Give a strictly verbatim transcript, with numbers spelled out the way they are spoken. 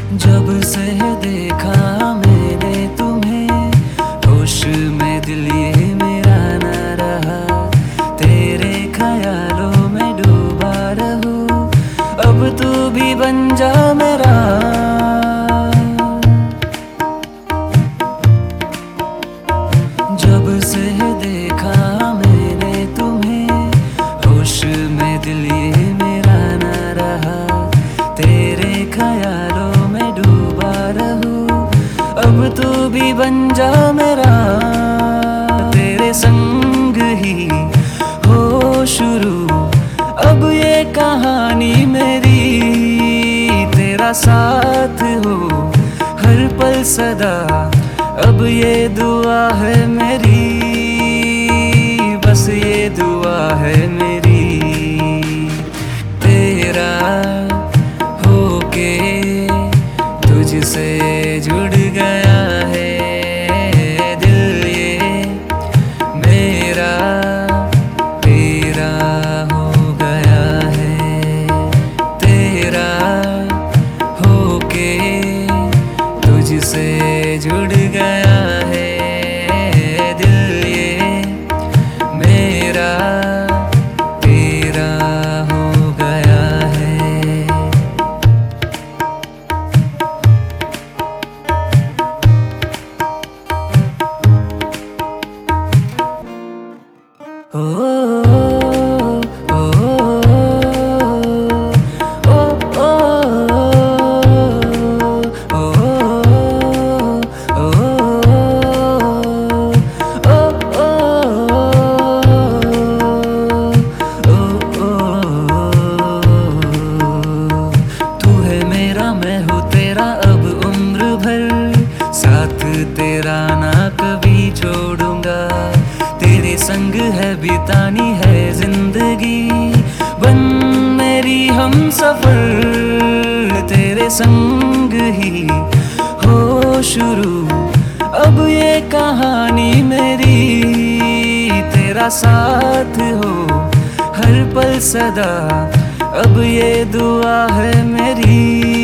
जब से देखा मैंने तुम्हें, होश में दिल ये मेरा न रहा। तेरे ख्यालों में डूबा रहूं, अब तू भी बन जा मेरा। जब से देखा मैंने तुम्हें, होश में दिल ये मेरा न रहा। तेरे ख्यालों में डूबा रहूं, अब तू भी बन जा मेरा। तेरे संग ही हो शुरू अब ये कहानी मेरी। तेरा साथ हो हर पल सदा, अब ये दुआ है मेरी। बस ये दुआ है मेरी। तेरा होके तुझसे जुड़ गया है दिल ये मेरा, तेरा हो गया है। तेरा होके तुझसे जुड़ गया है दिल ये मेरा, तेरा हो गया है। ओ मैं हूँ तेरा अब उम्र भर, साथ तेरा ना कभी छोड़ूंगा। तेरे संग है बितानी है जिंदगी, बन मेरी हम सफर। तेरे संग ही हो शुरू अब ये कहानी मेरी। तेरा साथ हो हर पल सदा, अब ये दुआ है मेरी।